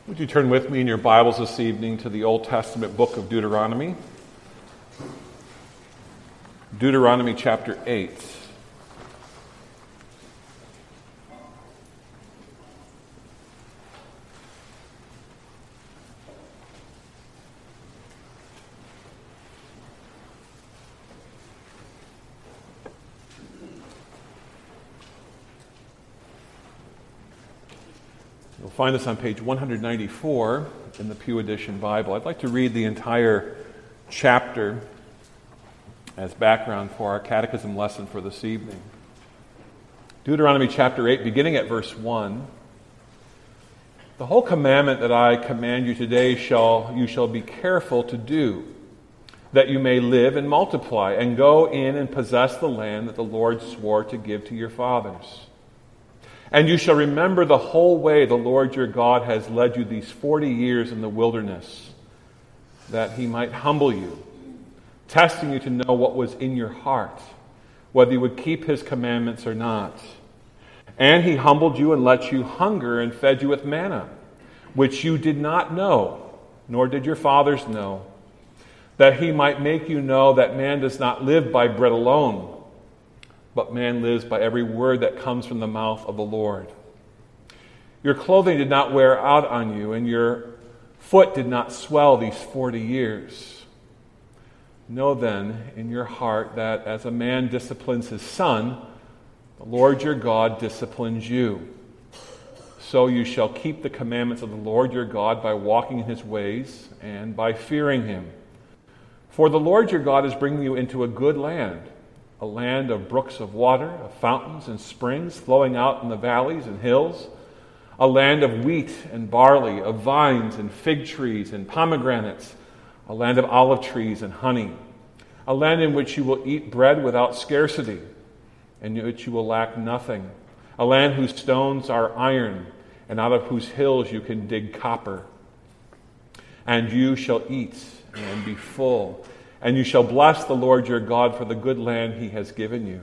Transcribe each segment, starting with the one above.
Would you turn with me in your Bibles this evening to the Old Testament book of Deuteronomy? Deuteronomy chapter 8. You'll find this on page 194 in the Pew Edition Bible. I'd like to read the entire chapter as background for our catechism lesson for this evening. Deuteronomy chapter 8, beginning at verse 1. The whole commandment that I command you today you shall be careful to do, that you may live and multiply, and go in and possess the land that the Lord swore to give to your fathers. And you shall remember the whole way the Lord your God has led you these 40 years in the wilderness, that he might humble you, testing you to know what was in your heart, whether you would keep his commandments or not. And he humbled you and let you hunger and fed you with manna, which you did not know, nor did your fathers know, that he might make you know that man does not live by bread alone, but man lives by every word that comes from the mouth of the Lord. Your clothing did not wear out on you, and your foot did not swell these 40 years. Know then in your heart that as a man disciplines his son, the Lord your God disciplines you. So you shall keep the commandments of the Lord your God by walking in his ways and by fearing him. For the Lord your God is bringing you into a good land, a land of brooks of water, of fountains and springs flowing out in the valleys and hills, a land of wheat and barley, of vines and fig trees and pomegranates, a land of olive trees and honey, a land in which you will eat bread without scarcity, and in which you will lack nothing, a land whose stones are iron, and out of whose hills you can dig copper. And you shall eat and be full, and you shall bless the Lord your God for the good land he has given you.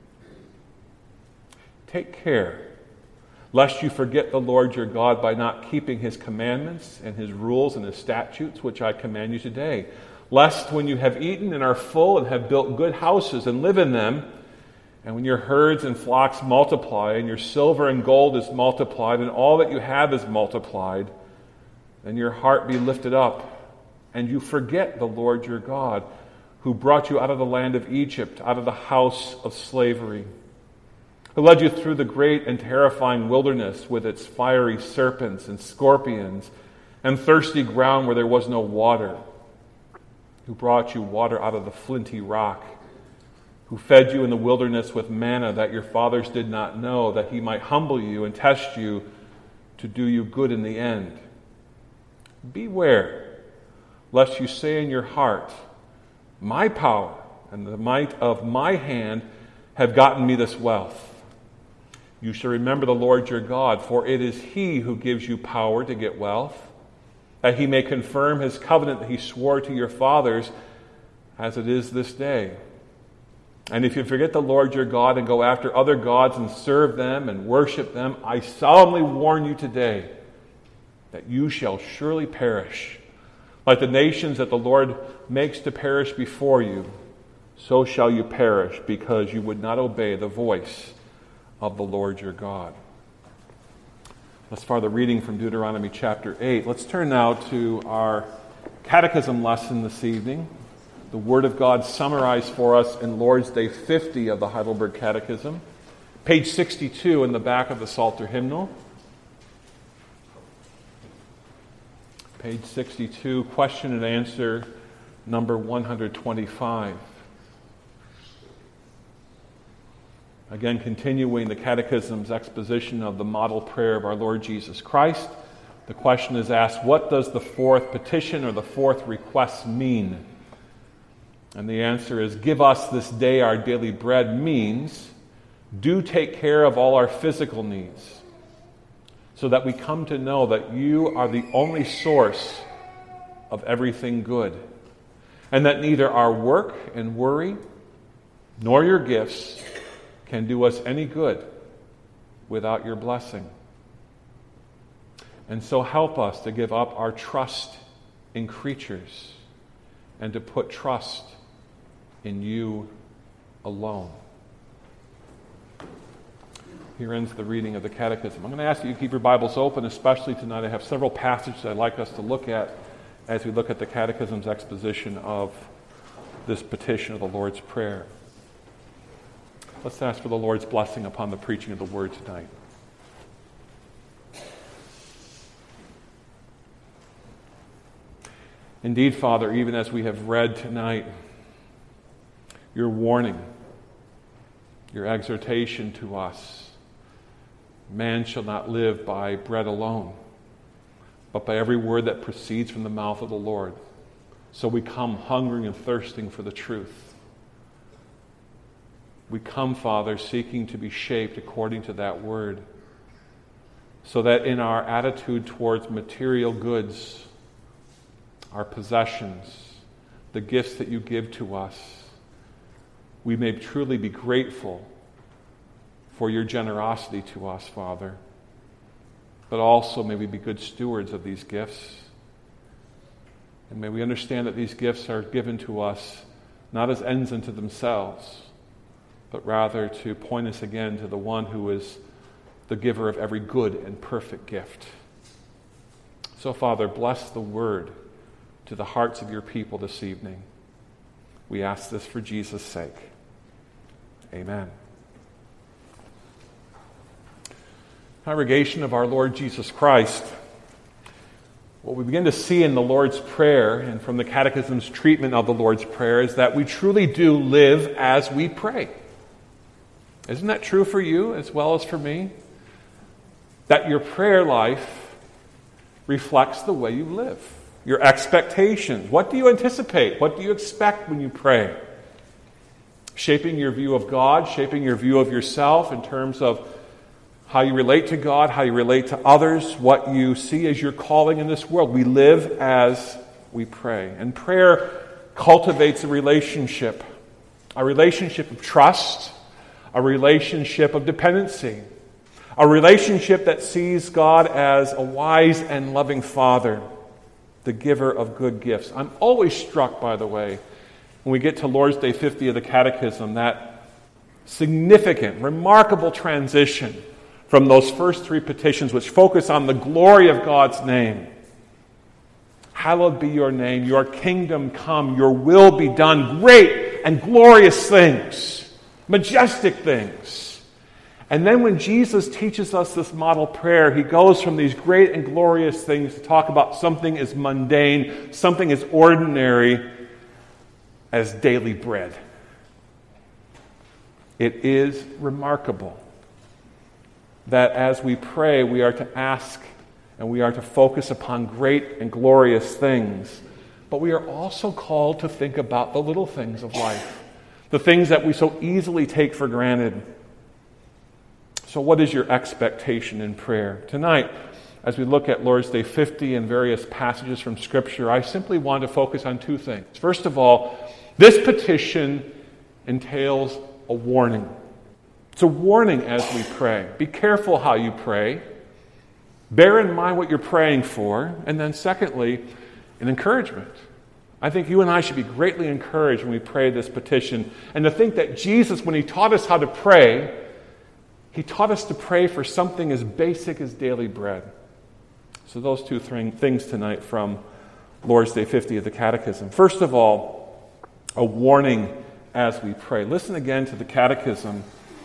Take care, lest you forget the Lord your God by not keeping his commandments and his rules and his statutes, which I command you today. Lest when you have eaten and are full and have built good houses and live in them, and when your herds and flocks multiply, and your silver and gold is multiplied, and all that you have is multiplied, then your heart be lifted up, and you forget the Lord your God, who brought you out of the land of Egypt, out of the house of slavery, who led you through the great and terrifying wilderness with its fiery serpents and scorpions and thirsty ground where there was no water, who brought you water out of the flinty rock, who fed you in the wilderness with manna that your fathers did not know, that he might humble you and test you to do you good in the end. Beware, lest you say in your heart, my power and the might of my hand have gotten me this wealth. You shall remember the Lord your God, for it is he who gives you power to get wealth, that he may confirm his covenant that he swore to your fathers, as it is this day. And if you forget the Lord your God and go after other gods and serve them and worship them, I solemnly warn you today that you shall surely perish. Like the nations that the Lord makes to perish before you, so shall you perish, because you would not obey the voice of the Lord your God. Thus far, the reading from Deuteronomy chapter 8. Let's turn now to our catechism lesson this evening. The Word of God summarized for us in Lord's Day 50 of the Heidelberg Catechism. Page 62 in the back of the Psalter hymnal. Page 62, question and answer number 125. Again, continuing the Catechism's exposition of the model prayer of our Lord Jesus Christ, the question is asked, what does the fourth petition or the fourth request mean? And the answer is, give us this day our daily bread means, do take care of all our physical needs, so that we come to know that you are the only source of everything good, and that neither our work and worry nor your gifts can do us any good without your blessing. And so help us to give up our trust in creatures and to put trust in you alone. Here ends the reading of the Catechism. I'm going to ask you to keep your Bibles open, especially tonight. I have several passages I'd like us to look at as we look at the Catechism's exposition of this petition of the Lord's Prayer. Let's ask for the Lord's blessing upon the preaching of the Word tonight. Indeed, Father, even as we have read tonight, your warning, your exhortation to us, man shall not live by bread alone, but by every word that proceeds from the mouth of the Lord. So we come hungering and thirsting for the truth. We come, Father, seeking to be shaped according to that word, so that in our attitude towards material goods, our possessions, the gifts that you give to us, we may truly be grateful for your generosity to us, Father. But also may we be good stewards of these gifts. And may we understand that these gifts are given to us not as ends unto themselves, but rather to point us again to the one who is the giver of every good and perfect gift. So, Father, bless the word to the hearts of your people this evening. We ask this for Jesus' sake. Amen. Congregation of our Lord Jesus Christ, what we begin to see in the Lord's Prayer and from the Catechism's treatment of the Lord's Prayer is that we truly do live as we pray. Isn't that true for you as well as for me? That your prayer life reflects the way you live. Your expectations. What do you anticipate? What do you expect when you pray? Shaping your view of God, shaping your view of yourself in terms of how you relate to God, how you relate to others, what you see as your calling in this world. We live as we pray. And prayer cultivates a relationship of trust, a relationship of dependency, a relationship that sees God as a wise and loving Father, the giver of good gifts. I'm always struck, by the way, when we get to Lord's Day 50 of the Catechism, that significant, remarkable transition from those first three petitions which focus on the glory of God's name. Hallowed be your name, your kingdom come, your will be done, great and glorious things, majestic things. And then when Jesus teaches us this model prayer, he goes from these great and glorious things to talk about something as mundane, something as ordinary as daily bread. It is remarkable that as we pray, we are to ask and we are to focus upon great and glorious things. But we are also called to think about the little things of life, the things that we so easily take for granted. So what is your expectation in prayer? Tonight, as we look at Lord's Day 50 and various passages from Scripture, I simply want to focus on two things. First of all, this petition entails a warning. It's a warning as we pray. Be careful how you pray. Bear in mind what you're praying for. And then secondly, an encouragement. I think you and I should be greatly encouraged when we pray this petition. And to think that Jesus, when he taught us how to pray, he taught us to pray for something as basic as daily bread. So those two things tonight from Lord's Day 50 of the Catechism. First of all, a warning as we pray. Listen again to the Catechism.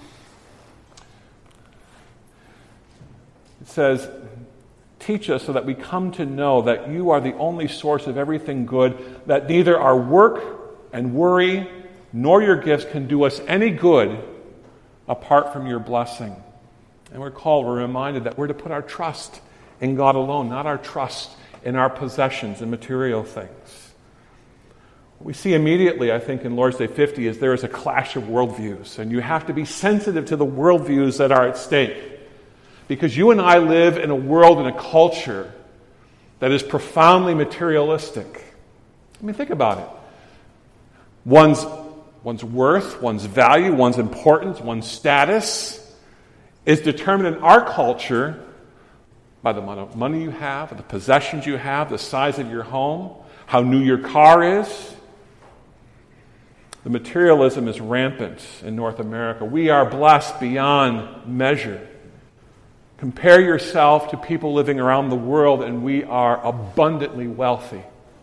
It says, teach us so that we come to know that you are the only source of everything good, that neither our work and worry nor your gifts can do us any good apart from your blessing. And we're reminded that we're to put our trust in God alone, not our trust in our possessions and material things. What we see immediately, I think, in Lord's Day 50 is there is a clash of worldviews, and you have to be sensitive to the worldviews that are at stake. Because you and I live in a world and a culture that is profoundly materialistic. I mean, think about it. One's worth, one's value, one's importance, one's status is determined in our culture by the amount of money you have, the possessions you have, the size of your home, how new your car is. The materialism is rampant in North America. We are blessed beyond measure. Compare yourself to people living around the world, and we are abundantly wealthy.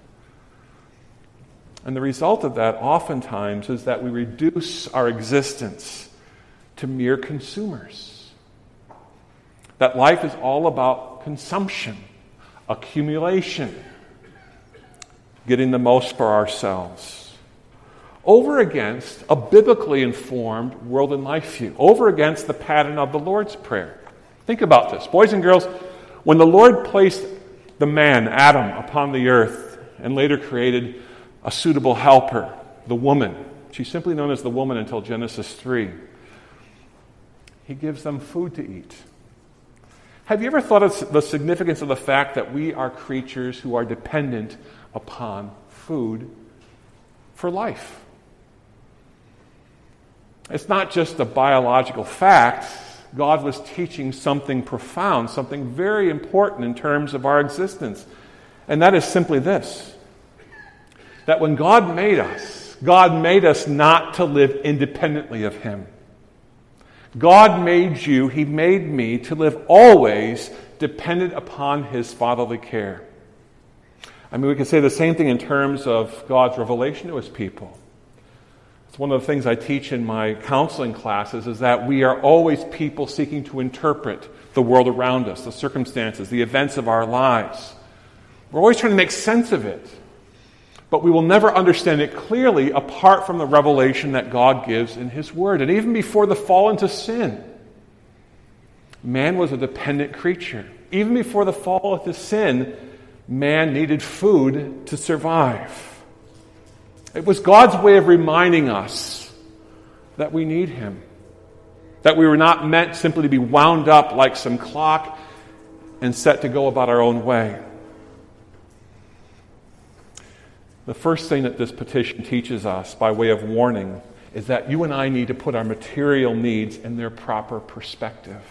And the result of that oftentimes is that we reduce our existence to mere consumers. That life is all about consumption, accumulation, getting the most for ourselves. Over against a biblically informed world and life view. Over against the pattern of the Lord's Prayer. Think about this. Boys and girls, when the Lord placed the man, Adam, upon the earth and later created a suitable helper, the woman, she's simply known as the woman until Genesis 3, he gives them food to eat. Have you ever thought of the significance of the fact that we are creatures who are dependent upon food for life? It's not just a biological fact. God was teaching something profound, something very important in terms of our existence. And that is simply this: that when God made us not to live independently of Him. God made you, He made me to live always dependent upon His fatherly care. I mean, we can say the same thing in terms of God's revelation to His people. It's one of the things I teach in my counseling classes, is that we are always people seeking to interpret the world around us, the circumstances, the events of our lives. We're always trying to make sense of it. But we will never understand it clearly apart from the revelation that God gives in His Word. And even before the fall into sin, man was a dependent creature. Even before the fall into sin, man needed food to survive. It was God's way of reminding us that we need Him. That we were not meant simply to be wound up like some clock and set to go about our own way. The first thing that this petition teaches us, by way of warning, is that you and I need to put our material needs in their proper perspective.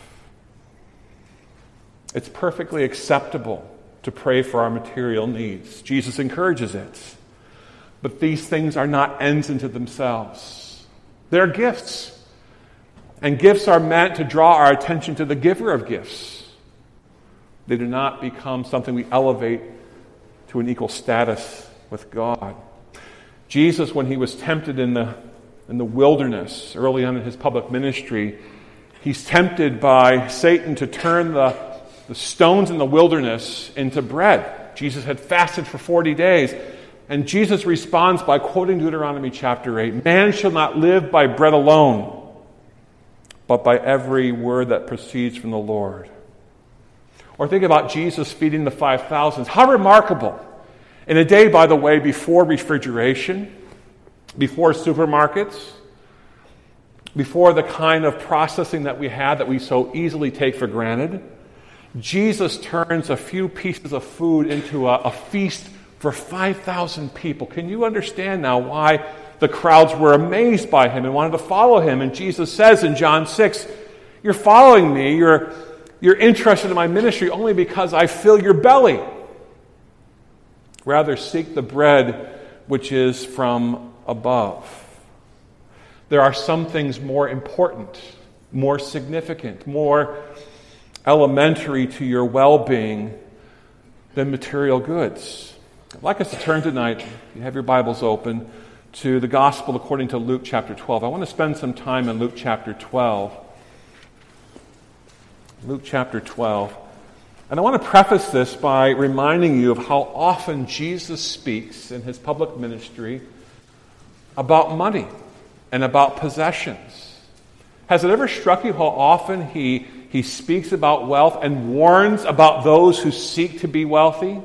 It's perfectly acceptable to pray for our material needs. Jesus encourages it. But these things are not ends into themselves. They're gifts. And gifts are meant to draw our attention to the giver of gifts. They do not become something we elevate to an equal status with God. Jesus, when He was tempted in the wilderness early on in His public ministry, He's tempted by Satan to turn the stones in the wilderness into bread. Jesus had fasted for 40 days. And Jesus responds by quoting Deuteronomy chapter 8. Man shall not live by bread alone, but by every word that proceeds from the Lord. Or think about Jesus feeding the 5,000. How remarkable. In a day, by the way, before refrigeration, before supermarkets, before the kind of processing that we had that we so easily take for granted, Jesus turns a few pieces of food into a feast for 5,000 people. Can you understand now why the crowds were amazed by Him and wanted to follow Him? And Jesus says in John 6, you're following me, you're interested in my ministry only because I fill your belly. Rather, seek the bread which is from above. There are some things more important, more significant, more elementary to your well-being than material goods. I'd like us to turn tonight, if you have your Bibles open, to the Gospel according to Luke chapter 12. I want to spend some time in Luke chapter 12. Luke chapter 12. And I want to preface this by reminding you of how often Jesus speaks in His public ministry about money and about possessions. Has it ever struck you how often he speaks about wealth and warns about those who seek to be wealthy?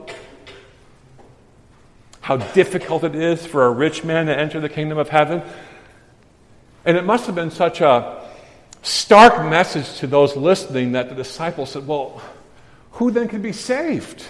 How difficult it is for a rich man to enter the kingdom of heaven. And it must have been such a stark message to those listening that the disciples said, well, who then can be saved?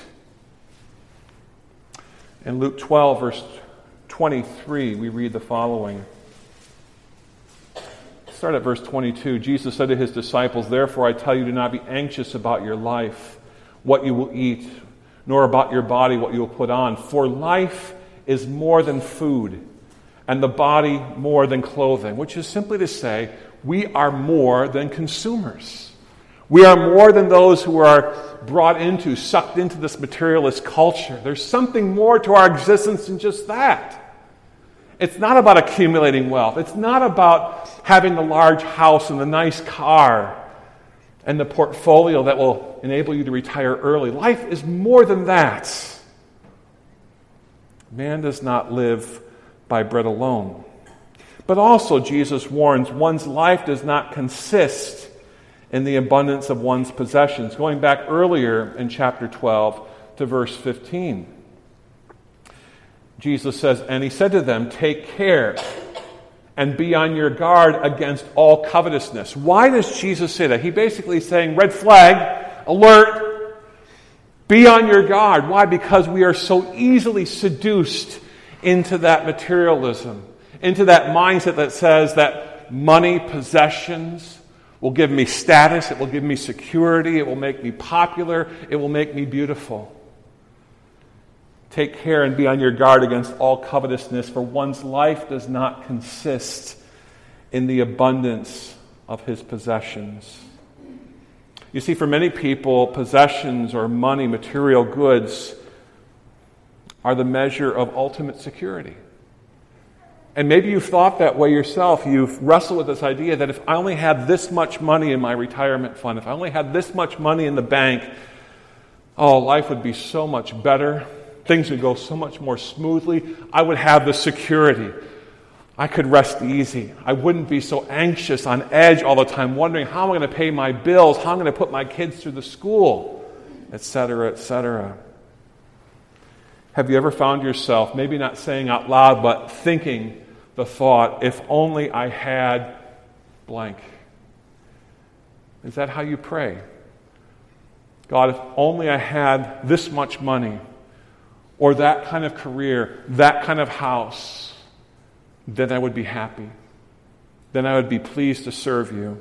In Luke 12, verse 23, we read the following. Start at verse 22. Jesus said to His disciples, therefore I tell you, do not be anxious about your life, what you will eat, nor about your body what you will put on. For life is more than food, and the body more than clothing, which is simply to say, we are more than consumers. We are more than those who are sucked into this materialist culture. There's something more to our existence than just that. It's not about accumulating wealth. It's not about having the large house and the nice car and the portfolio that will enable you to retire early. Life is more than that. Man does not live by bread alone. But also, Jesus warns, one's life does not consist in the abundance of one's possessions. Going back earlier in chapter 12 to verse 15. Jesus says, and he said to them, take care and be on your guard against all covetousness. Why does Jesus say that? He basically is saying, red flag, alert, be on your guard. Why? Because we are so easily seduced into that materialism, into that mindset that says that money, possessions will give me status, it will give me security, it will make me popular, it will make me beautiful. Take care and be on your guard against all covetousness, for one's life does not consist in the abundance of his possessions. You see, for many people, possessions or money, material goods, are the measure of ultimate security. And maybe you've thought that way yourself. You've wrestled with this idea that if I only had this much money in my retirement fund, if I only had this much money in the bank, life would be so much better. Things would go so much more smoothly. I would have the security. I could rest easy. I wouldn't be so anxious, on edge all the time, wondering how am I going to pay my bills, how am I going to put my kids through the school, etc., etc. Have you ever found yourself, maybe not saying out loud, but thinking the thought, if only I had blank? Is that how you pray? God, if only I had this much money, or that kind of career, that kind of house, then I would be happy. Then I would be pleased to serve you.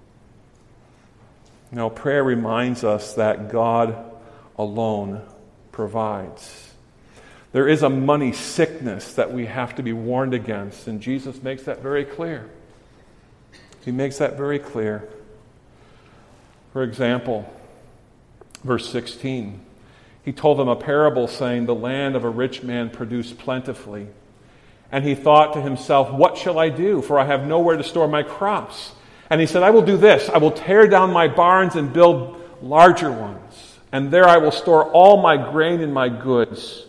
Prayer reminds us that God alone provides. There is a money sickness that we have to be warned against, and Jesus makes that very clear. He makes that very clear. For example, verse 16, he told them a parable saying, the land of a rich man produced plentifully. And he thought to himself, what shall I do? For I have nowhere to store my crops. And he said, I will do this. I will tear down my barns and build larger ones. And there I will store all my grain and my goods.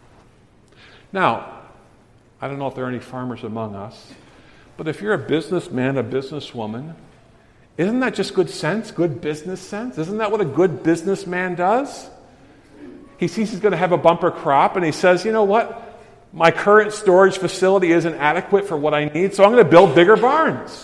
Now, I don't know if there are any farmers among us, but if you're a businessman, a businesswoman, isn't that just good sense, good business sense? Isn't that what a good businessman does? He sees he's going to have a bumper crop, and he says, you know what? My current storage facility isn't adequate for what I need, so I'm going to build bigger barns.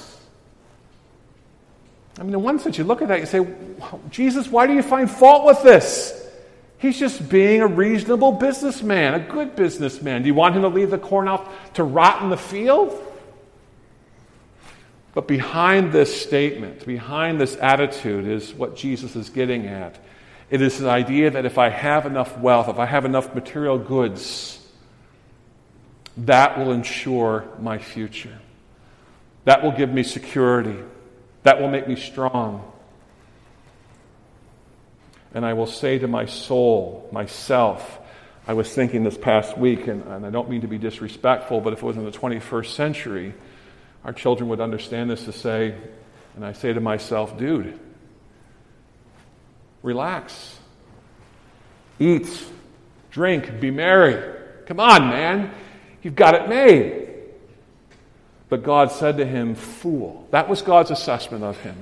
In one sense, you look at that, you say, Jesus, why do you find fault with this? He's just being a reasonable businessman, a good businessman. Do you want him to leave the corn out to rot in the field? But behind this statement, behind this attitude is what Jesus is getting at. It is the idea that if I have enough wealth, if I have enough material goods, that will ensure my future. That will give me security. That will make me strong. And I will say to my soul, myself, I was thinking this past week, and I don't mean to be disrespectful, but if it was in the 21st century, our children would understand this to say, and I say to myself, dude, relax. Eat, drink, be merry. Come on, man. You've got it made. But God said to him, fool. That was God's assessment of him.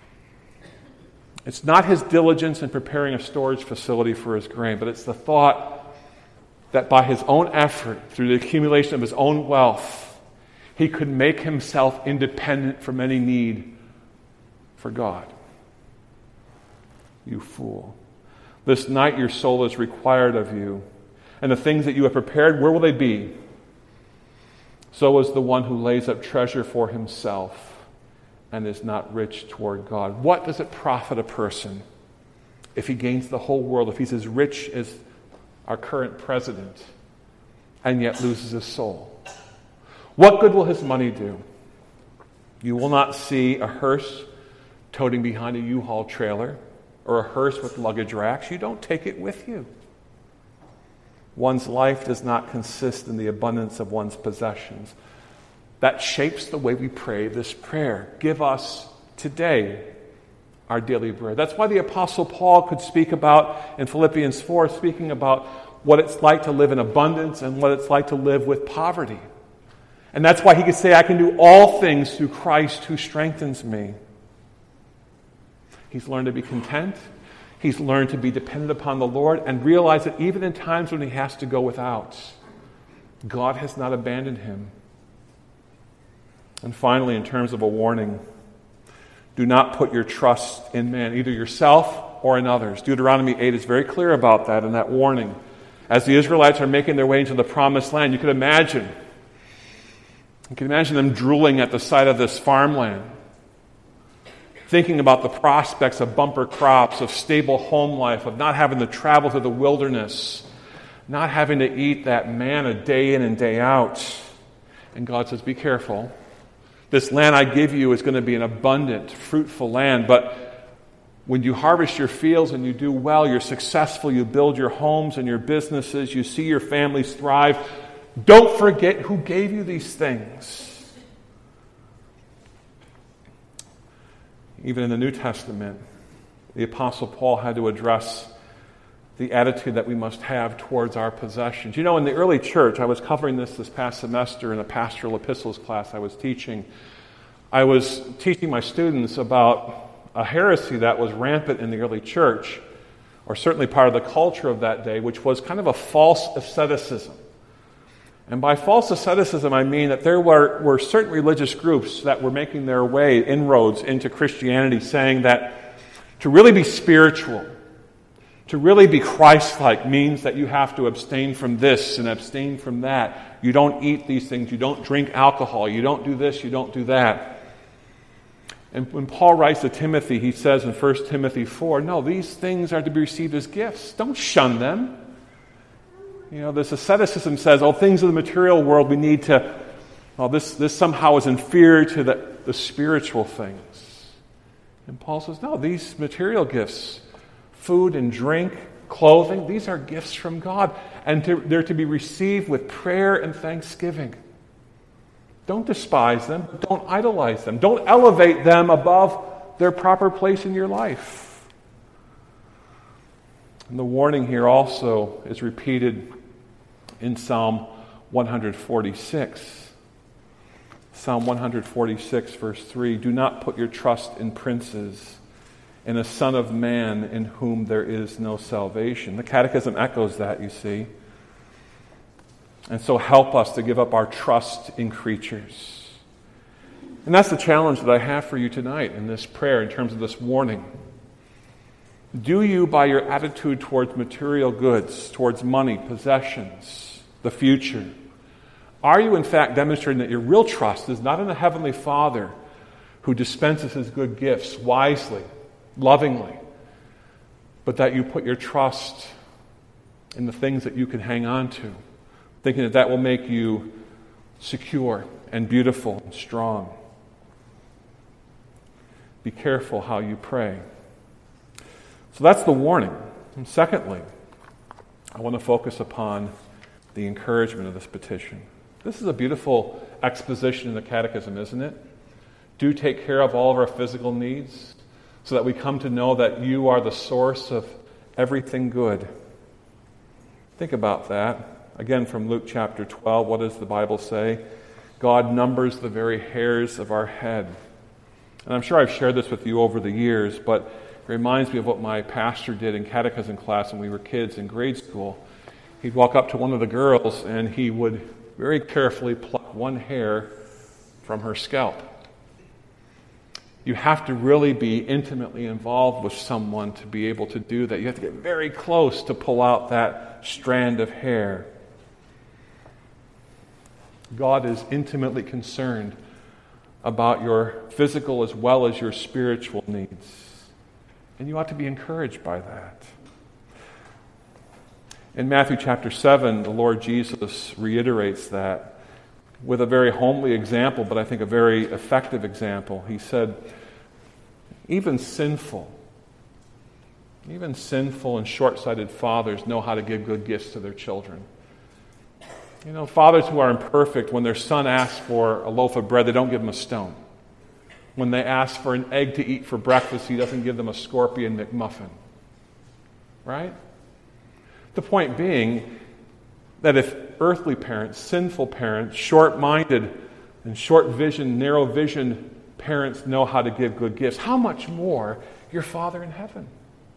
It's not his diligence in preparing a storage facility for his grain, but it's the thought that by his own effort, through the accumulation of his own wealth, he could make himself independent from any need for God. You fool. This night your soul is required of you, and the things that you have prepared, where will they be? So is the one who lays up treasure for himself and is not rich toward God. What does it profit a person if he gains the whole world, if he's as rich as our current president, and yet loses his soul? What good will his money do? You will not see a hearse toting behind a U-Haul trailer or a hearse with luggage racks. You don't take it with you. One's life does not consist in the abundance of one's possessions. That shapes the way we pray this prayer. Give us today our daily bread. That's why the Apostle Paul could speak about, in Philippians 4, speaking about what it's like to live in abundance and what it's like to live with poverty. And that's why he could say, I can do all things through Christ who strengthens me. He's learned to be content. He's learned to be dependent upon the Lord and realize that even in times when he has to go without, God has not abandoned him. And finally, in terms of a warning, do not put your trust in man, either yourself or in others. Deuteronomy 8 is very clear about that in that warning. As the Israelites are making their way into the promised land, you can imagine them drooling at the sight of this farmland, thinking about the prospects of bumper crops, of stable home life, of not having to travel to the wilderness, not having to eat that manna day in and day out. And God says, be careful. This land I give you is going to be an abundant, fruitful land, but when you harvest your fields and you do well, you're successful, you build your homes and your businesses, you see your families thrive, don't forget who gave you these things. Even in the New Testament, the Apostle Paul had to address the attitude that we must have towards our possessions. You know, in the early church, I was covering this past semester in a pastoral epistles class I was teaching. I was teaching my students about a heresy that was rampant in the early church, or certainly part of the culture of that day, which was kind of a false asceticism. And by false asceticism, I mean that there were certain religious groups that were making their way, inroads into Christianity, saying that to really be spiritual, to really be Christ-like, means that you have to abstain from this and abstain from that. You don't eat these things. You don't drink alcohol. You don't do this. You don't do that. And when Paul writes to Timothy, he says in 1 Timothy 4, no, these things are to be received as gifts. Don't shun them. You know, this asceticism says, things of the material world we need to, this somehow is inferior to the spiritual things. And Paul says, no, these material gifts, food and drink, clothing, these are gifts from God. And they're to be received with prayer and thanksgiving. Don't despise them. Don't idolize them. Don't elevate them above their proper place in your life. And the warning here also is repeated in Psalm 146. Psalm 146, verse 3, do not put your trust in princes, in a son of man in whom there is no salvation. The Catechism echoes that, you see. And so help us to give up our trust in creatures. And that's the challenge that I have for you tonight in this prayer in terms of this warning. Do you, by your attitude towards material goods, towards money, possessions, the future, are you in fact demonstrating that your real trust is not in a heavenly Father who dispenses his good gifts wisely, lovingly, but that you put your trust in the things that you can hang on to, thinking that that will make you secure and beautiful and strong? Be careful how you pray. So that's the warning. And secondly, I want to focus upon the encouragement of this petition. This is a beautiful exposition in the Catechism, isn't it? Do take care of all of our physical needs so that we come to know that you are the source of everything good. Think about that. Again, from Luke chapter 12, what does the Bible say? God numbers the very hairs of our head. And I'm sure I've shared this with you over the years, but it reminds me of what my pastor did in catechism class when we were kids in grade school. He'd walk up to one of the girls and he would very carefully pluck one hair from her scalp. You have to really be intimately involved with someone to be able to do that. You have to get very close to pull out that strand of hair. God is intimately concerned about your physical as well as your spiritual needs. And you ought to be encouraged by that. In Matthew chapter 7, the Lord Jesus reiterates that with a very homely example, but I think a very effective example. He said, even sinful and short-sighted fathers know how to give good gifts to their children. You know, fathers who are imperfect, when their son asks for a loaf of bread, they don't give him a stone. When they ask for an egg to eat for breakfast, he doesn't give them a scorpion McMuffin. Right? The point being that if earthly parents, sinful parents, short-minded and short-visioned, narrow-visioned parents know how to give good gifts, how much more your Father in heaven?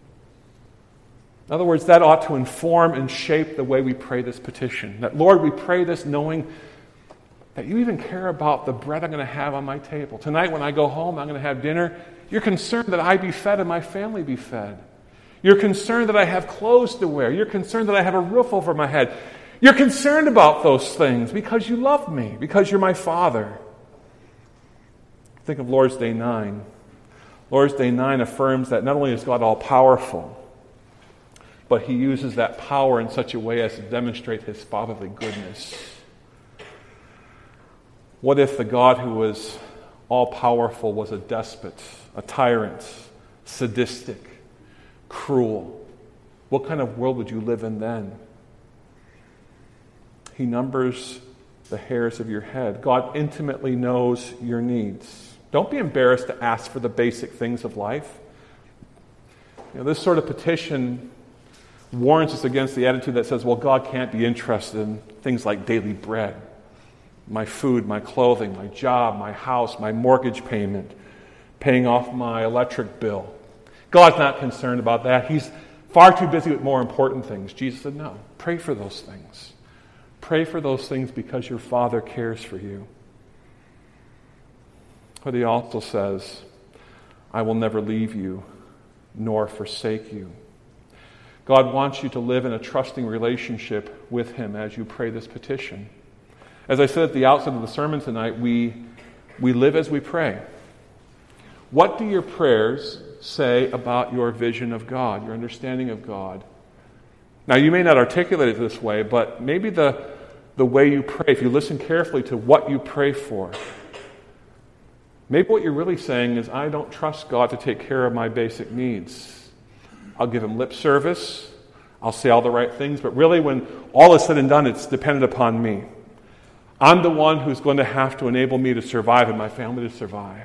In other words, that ought to inform and shape the way we pray this petition. That, Lord, we pray this knowing that you even care about the bread I'm going to have on my table. Tonight when I go home, I'm going to have dinner. You're concerned that I be fed and my family be fed. You're concerned that I have clothes to wear. You're concerned that I have a roof over my head. You're concerned about those things because you love me, because you're my Father. Think of Lord's Day 9. Lord's Day 9 affirms that not only is God all-powerful, but he uses that power in such a way as to demonstrate his fatherly goodness. What if the God who was all-powerful was a despot, a tyrant, sadistic, cruel? What kind of world would you live in then? He numbers the hairs of your head. God intimately knows your needs. Don't be embarrassed to ask for the basic things of life. You know, this sort of petition warns us against the attitude that says, well, God can't be interested in things like daily bread, my food, my clothing, my job, my house, my mortgage payment, paying off my electric bill. God's not concerned about that. He's far too busy with more important things. Jesus said, no, pray for those things. Pray for those things because your Father cares for you. But he also says, I will never leave you nor forsake you. God wants you to live in a trusting relationship with him as you pray this petition. As I said at the outset of the sermon tonight, we live as we pray. What do your prayers say about your vision of God, your understanding of God? Now, you may not articulate it this way, but maybe the way you pray, if you listen carefully to what you pray for, maybe what you're really saying is, I don't trust God to take care of my basic needs. I'll give him lip service. I'll say all the right things, but really when all is said and done, it's dependent upon me. I'm the one who's going to have to enable me to survive and my family to survive.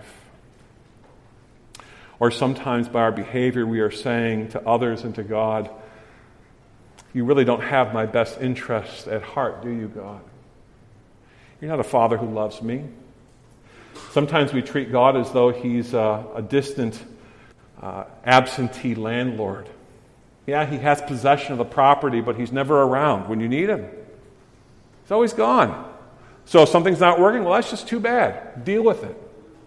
Or sometimes by our behavior, we are saying to others and to God, you really don't have my best interests at heart, do you, God? You're not a father who loves me. Sometimes we treat God as though he's a distant, absentee landlord. Yeah, he has possession of the property, but he's never around when you need him. He's always gone. So if something's not working, well, that's just too bad. Deal with it.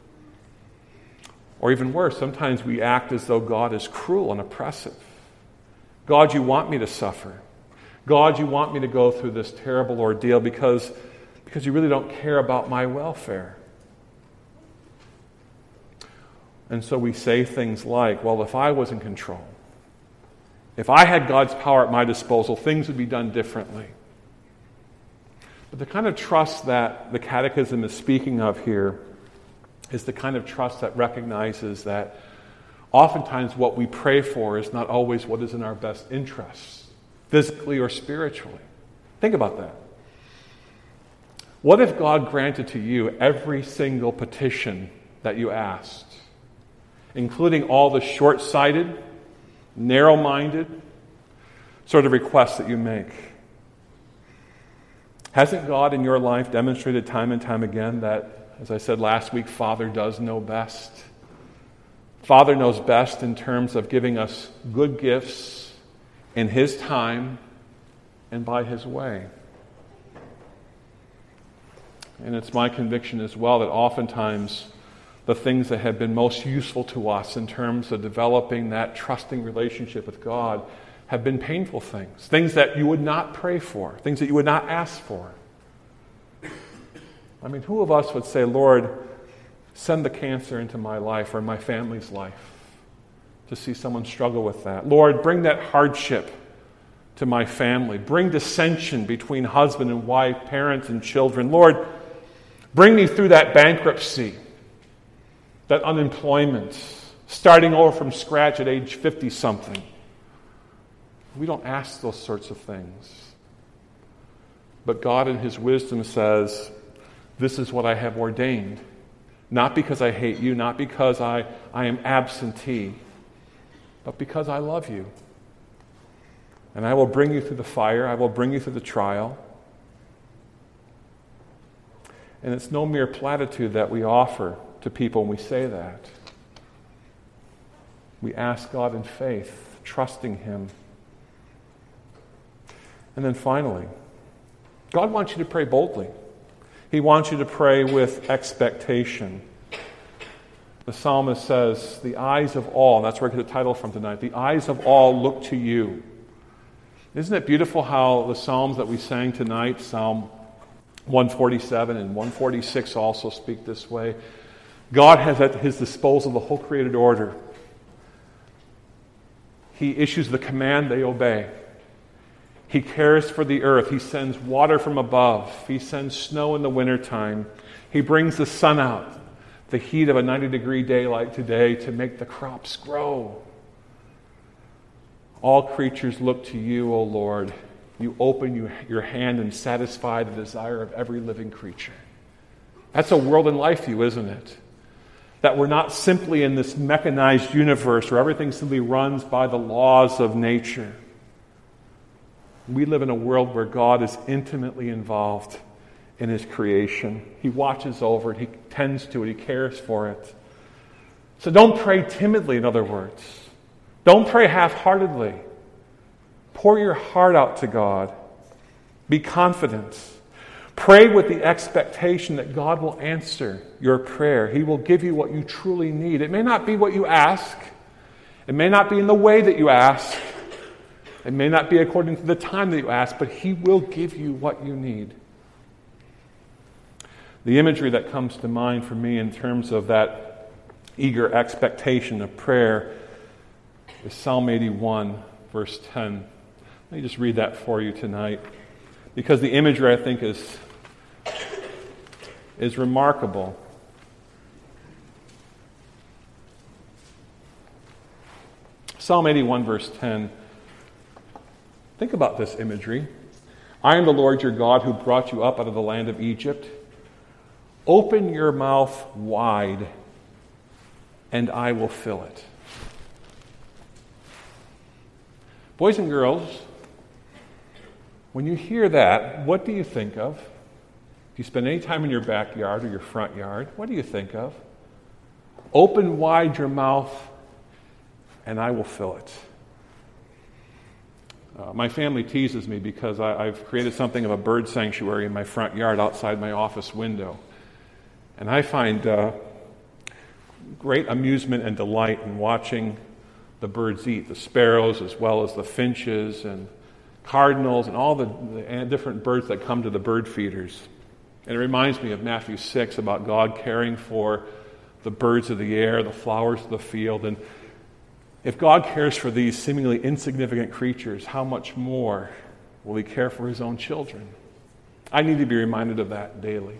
Or even worse, sometimes we act as though God is cruel and oppressive. God, you want me to suffer. God, you want me to go through this terrible ordeal because you really don't care about my welfare. And so we say things like, well, if I was in control, if I had God's power at my disposal, things would be done differently. But the kind of trust that the Catechism is speaking of here is the kind of trust that recognizes that oftentimes what we pray for is not always what is in our best interests, physically or spiritually. Think about that. What if God granted to you every single petition that you asked, including all the short-sighted, narrow-minded sort of requests that you make? Hasn't God in your life demonstrated time and time again that, as I said last week, Father does know best? Father knows best in terms of giving us good gifts in his time and by his way. And it's my conviction as well that oftentimes the things that have been most useful to us in terms of developing that trusting relationship with God have been painful things, things that you would not pray for, things that you would not ask for. I mean, who of us would say, Lord, send the cancer into my life or my family's life? to see someone struggle with that. Lord, bring that hardship to my family. Bring dissension between husband and wife, parents and children. Lord, bring me through that bankruptcy, that unemployment, starting over from scratch at age 50-something. We don't ask those sorts of things. But God in His wisdom says, this is what I have ordained. Not because I hate you, not because I am absentee, but because I love you. And I will bring you through the fire. I will bring you through the trial. And it's no mere platitude that we offer to people when we say that. We ask God in faith, trusting Him. And then finally, God wants you to pray boldly. He wants you to pray with expectation. The psalmist says, the eyes of all, and that's where I get the title from tonight, the eyes of all look to you. Isn't it beautiful how the psalms that we sang tonight, Psalm 147 and 146 also speak this way? God has at His disposal the whole created order. He issues the command, they obey. He cares for the earth. He sends water from above. He sends snow in the wintertime. He brings the sun out, the heat of a 90-degree day like today, to make the crops grow. All creatures look to you, O Lord. You open your hand and satisfy the desire of every living creature. That's a world and life view, isn't it? That we're not simply in this mechanized universe where everything simply runs by the laws of nature. We live in a world where God is intimately involved in His creation. He watches over it. He tends to it. He cares for it. So don't pray timidly, in other words. Don't pray half-heartedly. Pour your heart out to God. Be confident. Pray with the expectation that God will answer your prayer. He will give you what you truly need. It may not be what you ask. It may not be in the way that you ask. It may not be according to the time that you ask, but He will give you what you need. The imagery that comes to mind for me in terms of that eager expectation of prayer is Psalm 81, verse 10. Let me just read that for you tonight, because the imagery, I think, is remarkable. Psalm 81, verse 10. Think about this imagery. I am the Lord your God who brought you up out of the land of Egypt. Open your mouth wide, and I will fill it. Boys and girls, when you hear that, what do you think of? If you spend any time in your backyard or your front yard, what do you think of? Open wide your mouth, and I will fill it. My family teases me because I've created something of a bird sanctuary in my front yard outside my office window. And I find great amusement and delight in watching the birds eat, the sparrows as well as the finches and cardinals and all the different birds that come to the bird feeders. And it reminds me of Matthew 6 about God caring for the birds of the air, the flowers of the field. And if God cares for these seemingly insignificant creatures, how much more will He care for His own children? I need to be reminded of that daily.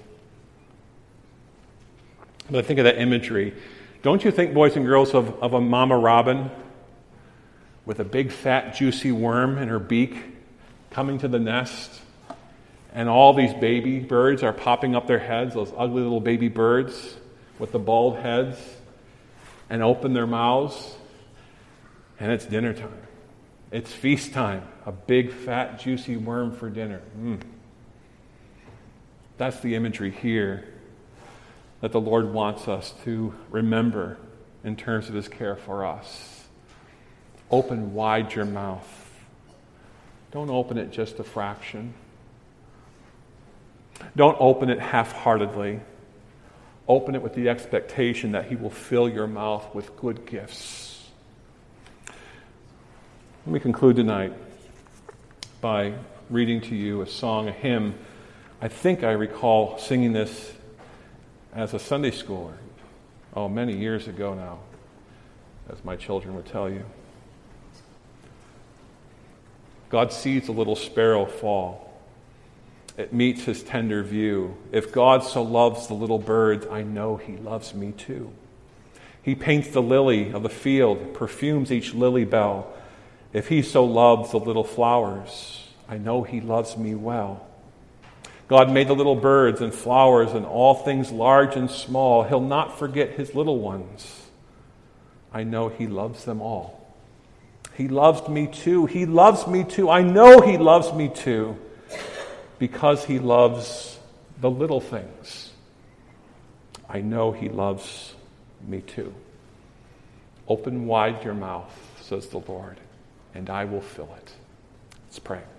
But I think of that imagery. Don't you think, boys and girls, of a mama robin with a big, fat, juicy worm in her beak coming to the nest, and all these baby birds are popping up their heads, those ugly little baby birds with the bald heads, and open their mouths, and it's dinner time. It's feast time. A big, fat, juicy worm for dinner. That's the imagery here that the Lord wants us to remember in terms of His care for us. Open wide your mouth. Don't open it just a fraction. Don't open it half-heartedly. Open it with the expectation that He will fill your mouth with good gifts. Let me conclude tonight by reading to you a song, a hymn. I think I recall singing this as a Sunday schooler, many years ago now. as my children would tell you. God sees the little sparrow fall. It meets his tender view. If God so loves the little birds, I know he loves me too. He paints the lily of the field, perfumes each lily bell. If he so loves the little flowers, I know he loves me well. God made the little birds and flowers and all things large and small. He'll not forget his little ones. I know he loves them all. He loves me too. He loves me too. I know he loves me too, because he loves the little things. I know he loves me too. Open wide your mouth, says the Lord, and I will fill it. Let's pray.